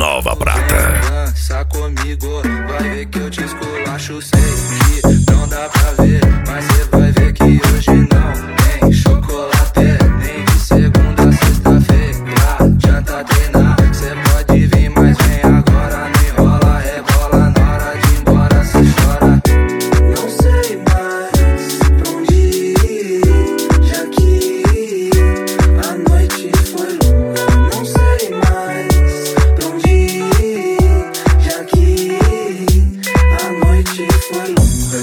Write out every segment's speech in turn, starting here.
Nova Prata. Dança comigo, vai ver que eu te esculacho. Sei que não dá pra ver, mas cê vai ver que hoje não tem chocolate. Nem de segunda a sexta-feira, adianta treinar. Cê pode vir, mas vem agora. Não enrola, rebola, na hora de ir embora cê chora. Não sei mais pra onde ir, já que a noite foi longa. Não sei mais pra onde ir, já que a noite foi longa.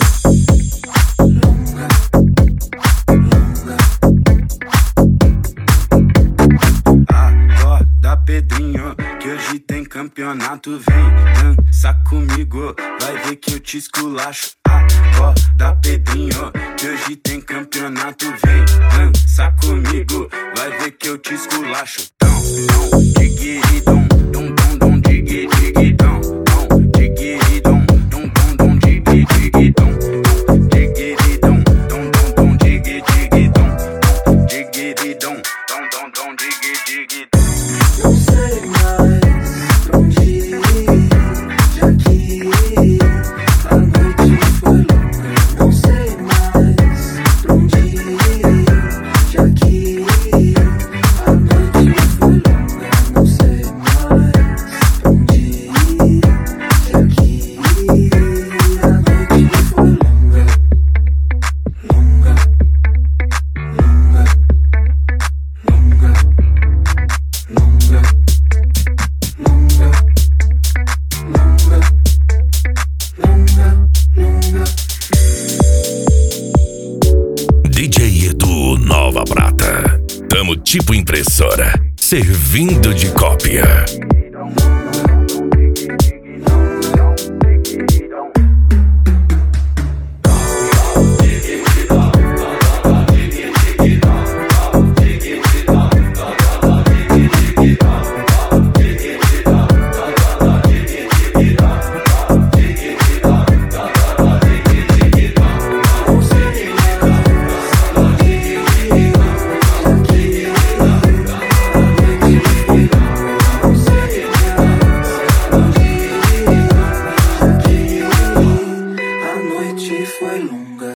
Acorda, Pedrinho, que hoje tem campeonato. Vem dança comigo, vai ver que eu te esculacho. Acorda, Pedrinho, que hoje tem campeonato. Vem dança comigo, vai ver que eu te esculacho. Dom, digiri, dom, dom, dom, dom, digiri, digiri, dom, dom, digiri, dom, dom, dom, dom, digiri, digiri, dom, dom, digiri, dom, dom, dom, dom, digiri, digiri, dom, dom, digiri, dom, dom, dom, dom, digiri, digiri. Não sei mais pra onde ir, já que a noite foi longa. Não sei mais pra onde ir, já que a noite foi longa. Não sei mais pra onde ir, já que a noite foi longa. Longa, longa, longa, longa, longa, longa, longa. DJ Edu Nova Prata. Tamo tipo impressora, servindo de cópia.